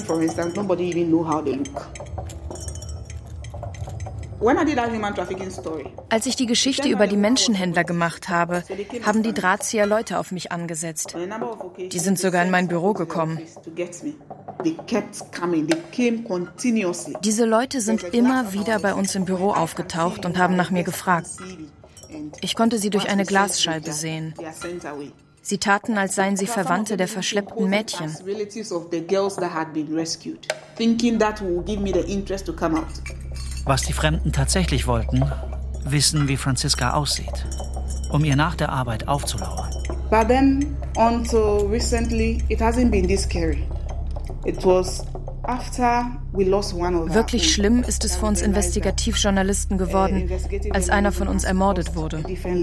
Als ich die Geschichte über die Menschenhändler gemacht habe, haben die Drahtzieher Leute auf mich angesetzt. Die sind sogar in mein Büro gekommen. Diese Leute sind immer wieder bei uns im Büro aufgetaucht und haben nach mir gefragt. Ich konnte sie durch eine Glasscheibe sehen. Sie taten, als seien sie Verwandte der verschleppten Mädchen. Was die Fremden tatsächlich wollten, wissen, wie Franziska aussieht, um ihr nach der Arbeit aufzulauern. But then, until recently, it hasn't been this scary. It was after we lost one of Wirklich schlimm ist es für uns Investigativjournalisten geworden, als einer von uns ermordet wurde.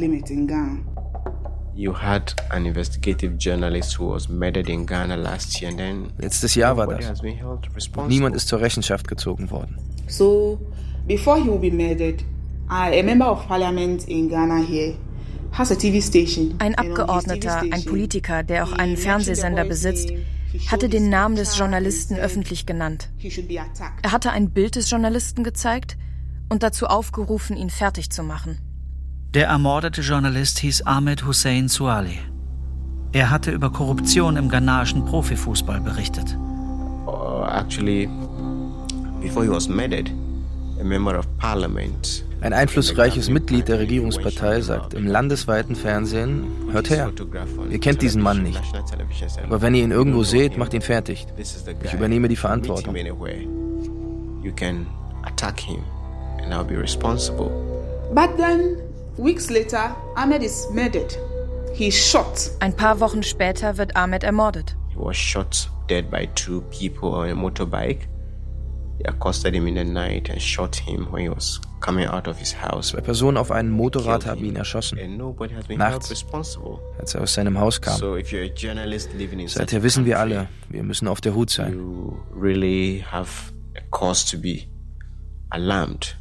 You had an investigative journalist who was murdered in Ghana last year, and then letztes Jahr war das. Und niemand ist zur Rechenschaft gezogen worden. So, before he will be murdered, a member of parliament in Ghana here has a TV station. Ein Abgeordneter, ein Politiker, der auch einen Fernsehsender besitzt, hatte den Namen des Journalisten öffentlich genannt. Er hatte ein Bild des Journalisten gezeigt und dazu aufgerufen, ihn fertig zu machen. Der ermordete Journalist hieß Ahmed Hussein Suali. Er hatte über Korruption im ghanaischen Profifußball berichtet. Actually, before he was murdered, a member of parliament. Ein einflussreiches Mitglied der Regierungspartei sagt im landesweiten Fernsehen, hört her, ihr kennt diesen Mann nicht. Aber wenn ihr ihn irgendwo seht, macht ihn fertig. Ich übernehme die Verantwortung. You can attack him and I'll be responsible. But then, weeks later, Ahmed is murdered. He's shot. Ein paar Wochen später wird Ahmed ermordet. He was shot dead by two people on a motorbike. They accosted him in the night and shot him when he was coming out of his house. 2 Personen auf einem Motorrad haben ihn erschossen. Nachts, als er aus seinem Haus kam. Seither wissen wir alle, wir müssen auf der Hut sein. You really have a cause to be alarmed.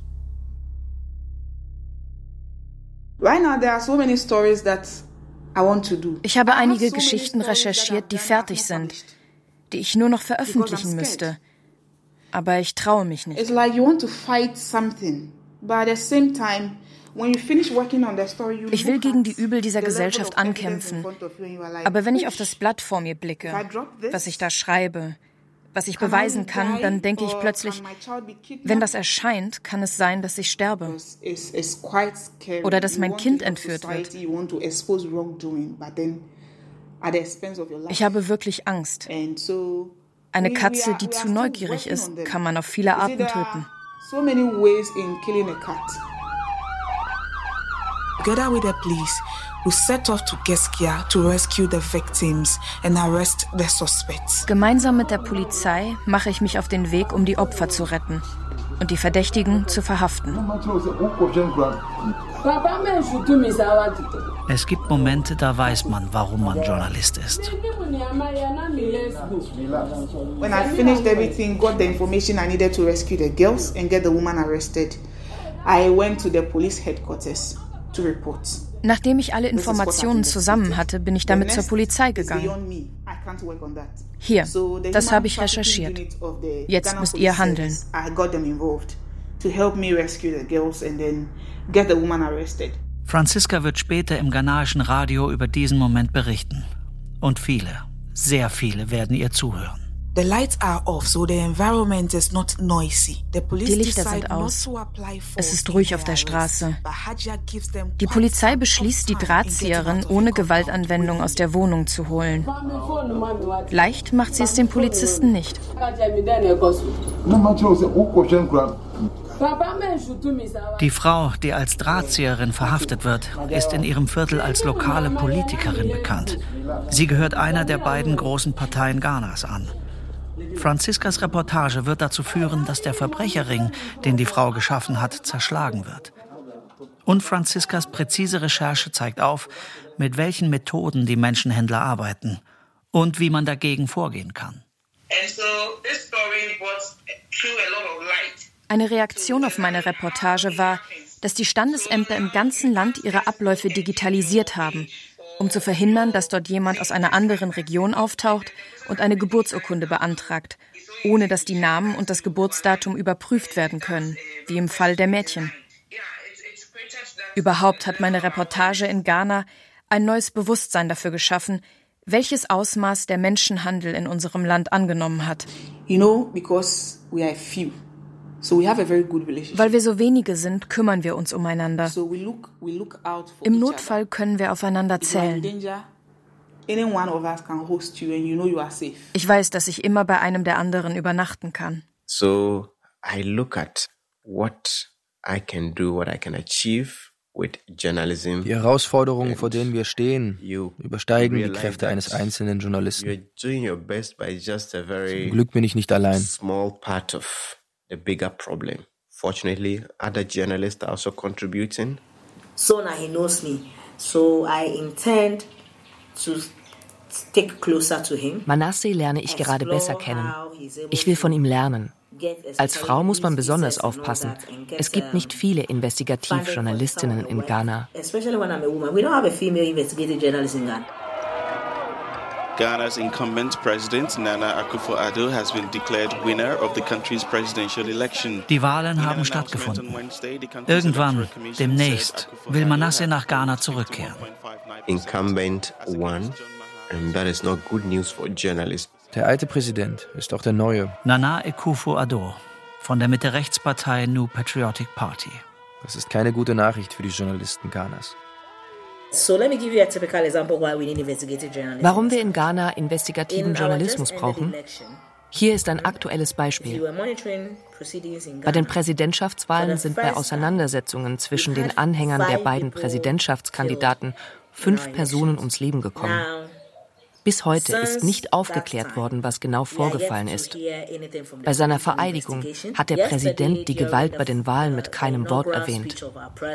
Right now there are so many stories that I want to do. Ich habe einige Geschichten recherchiert, die fertig sind, die ich nur noch veröffentlichen müsste. Aber ich traue mich nicht. It's like you want to fight something, but at the same time, when you finish working on the story, you Ich will gegen die Übel dieser Gesellschaft ankämpfen. Aber wenn ich auf das Blatt vor mir blicke, was ich da schreibe, was ich beweisen kann, dann denke ich plötzlich, wenn das erscheint, kann es sein, dass ich sterbe. Oder dass mein Kind entführt wird. Ich habe wirklich Angst. Eine Katze, die zu neugierig ist, kann man auf viele Arten töten. Together with the police, we set off to Geskia to rescue the victims and arrest the suspects. Gemeinsam mit der Polizei mache ich mich auf den Weg, um die Opfer zu retten und die Verdächtigen zu verhaften. Es gibt Momente, da weiß man, warum man Journalist ist. When I finished everything, got the information I needed to rescue the girls and get the woman arrested, I went to the police headquarters to report. Nachdem ich alle Informationen zusammen hatte, bin ich damit zur Polizei gegangen. Hier, das habe ich recherchiert. Jetzt müsst ihr handeln. Franziska wird später im ghanaischen Radio über diesen Moment berichten. Und viele, sehr viele werden ihr zuhören. The lights are off, so the environment is not noisy. Die Lichter sind aus. Es ist ruhig auf der Straße. Die Polizei beschließt, die Drahtzieherin ohne Gewaltanwendung aus der Wohnung zu holen. Leicht macht sie es den Polizisten nicht. Die Frau, die als Drahtzieherin verhaftet wird, ist in ihrem Viertel als lokale Politikerin bekannt. Sie gehört einer der beiden großen Parteien Ghanas an. Franziskas Reportage wird dazu führen, dass der Verbrecherring, den die Frau geschaffen hat, zerschlagen wird. Und Franziskas präzise Recherche zeigt auf, mit welchen Methoden die Menschenhändler arbeiten und wie man dagegen vorgehen kann. Eine Reaktion auf meine Reportage war, dass die Standesämter im ganzen Land ihre Abläufe digitalisiert haben, um zu verhindern, dass dort jemand aus einer anderen Region auftaucht und eine Geburtsurkunde beantragt, ohne dass die Namen und das Geburtsdatum überprüft werden können, wie im Fall der Mädchen. Überhaupt hat meine Reportage in Ghana ein neues Bewusstsein dafür geschaffen, welches Ausmaß der Menschenhandel in unserem Land angenommen hat. Because we are few. So we have a very good relationship. Weil wir so wenige sind, kümmern wir uns umeinander. Im Notfall können wir aufeinander zählen. Ich weiß, dass ich immer bei einem der anderen übernachten kann. So I look at what I can do, what I can achieve with journalism. Die Herausforderungen, vor denen wir stehen, übersteigen die Kräfte eines einzelnen Journalisten. Zum Glück bin ich nicht allein. Small part of the bigger problem. Fortunately, other journalists are also contributing. So now he knows me. So I intend to stick closer to him. Manasseh lerne ich gerade besser kennen. Ich will von ihm lernen. Als Frau muss man besonders aufpassen. Es gibt nicht viele Investigativjournalistinnen in Ghana. Especially when I'm a woman. We don't have a female investigative journalist in Ghana. Ghana's incumbent president, Nana Akufo-Addo, has been declared winner of the country's presidential election. Die Wahlen haben stattgefunden. Irgendwann, demnächst, will Manasseh nach Ghana zurückkehren. Incumbent won, and that is not good news for journalists. Der alte Präsident ist auch der neue. Nana Akufo-Addo von der Mitte-Rechts-Partei New Patriotic Party. Das ist keine gute Nachricht für die Journalisten Ghanas. So let me give you a typical example why we need investigative journalism. Warum wir in Ghana investigativen Journalismus brauchen? Hier ist ein aktuelles Beispiel. Bei den Präsidentschaftswahlen sind bei Auseinandersetzungen zwischen den Anhängern der beiden Präsidentschaftskandidaten 5 Personen ums Leben gekommen. Bis heute ist nicht aufgeklärt worden, was genau vorgefallen ist. Bei seiner Vereidigung hat der Präsident die Gewalt bei den Wahlen mit keinem Wort erwähnt.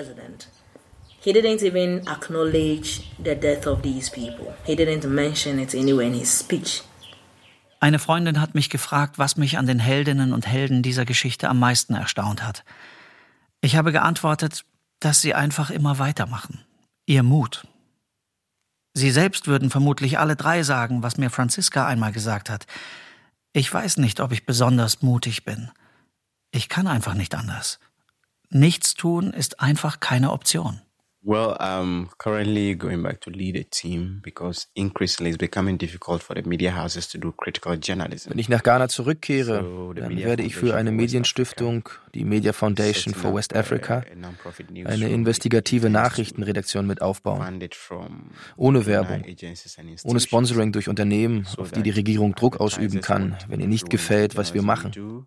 He didn't even acknowledge the death of these people. He didn't mention it anywhere in his speech. Eine Freundin hat mich gefragt, was mich an den Heldinnen und Helden dieser Geschichte am meisten erstaunt hat. Ich habe geantwortet, dass sie einfach immer weitermachen. Ihr Mut. Sie selbst würden vermutlich alle 3 sagen, was mir Franziska einmal gesagt hat. Ich weiß nicht, ob ich besonders mutig bin. Ich kann einfach nicht anders. Nichts tun ist einfach keine Option. Well, I'm currently going back to lead a team because increasingly it's becoming difficult for the media houses to do critical journalism. Wenn ich nach Ghana zurückkehre, dann werde ich für eine Medienstiftung, die Media Foundation for West Africa, eine investigative Nachrichtenredaktion mit aufbauen. Ohne Werbung, ohne Sponsoring durch Unternehmen, auf die die Regierung Druck ausüben kann, wenn ihr nicht gefällt, was wir machen.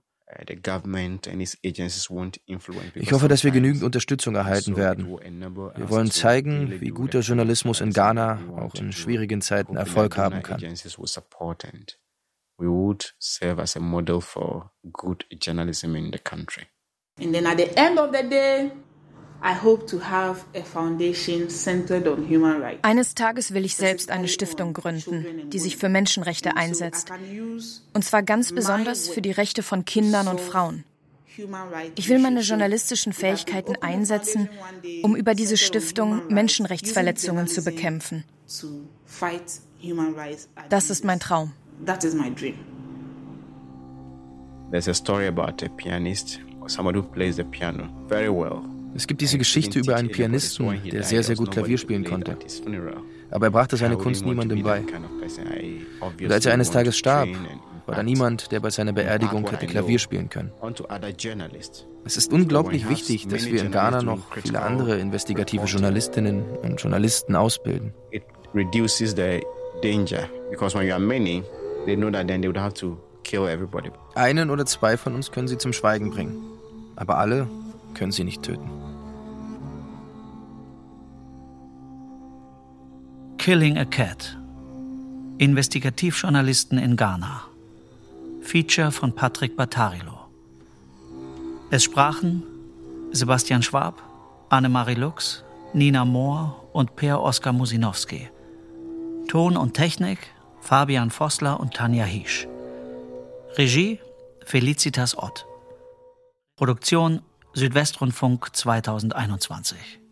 Ich hoffe, dass wir genügend Unterstützung erhalten werden. Wir wollen zeigen, wie guter Journalismus in Ghana auch in schwierigen Zeiten Erfolg haben kann. We would serve as a model for good journalism in the country. And then at the end of the day, I hope to have a foundation centered on human rights. Eines Tages will ich selbst eine Stiftung gründen, die sich für Menschenrechte einsetzt. Und zwar ganz besonders für die Rechte von Kindern und Frauen. Ich will meine journalistischen Fähigkeiten einsetzen, um über diese Stiftung Menschenrechtsverletzungen zu bekämpfen. Das ist mein Traum. That is my dream. There's a story about a pianist or somebody who plays the piano very well. Es gibt diese Geschichte über einen Pianisten, der sehr, sehr gut Klavier spielen konnte. Aber er brachte seine Kunst niemandem bei. Und als er eines Tages starb, war da niemand, der bei seiner Beerdigung hätte Klavier spielen können. Es ist unglaublich wichtig, dass wir in Ghana noch viele andere investigative Journalistinnen und Journalisten ausbilden. It reduces the danger because when you are many, they know that then they would have to kill everybody. Einen oder 2 von uns können sie zum Schweigen bringen, aber alle können sie nicht töten. Killing a Cat. Investigativjournalisten in Ghana. Feature von Patrick Battarilo. Es sprachen Sebastian Schwab, Annemarie Lux, Nina Mohr und Per Oskar Musinowski. Ton und Technik Fabian Vossler und Tanja Hiesch. Regie Felicitas Ott. Produktion Südwestrundfunk 2021.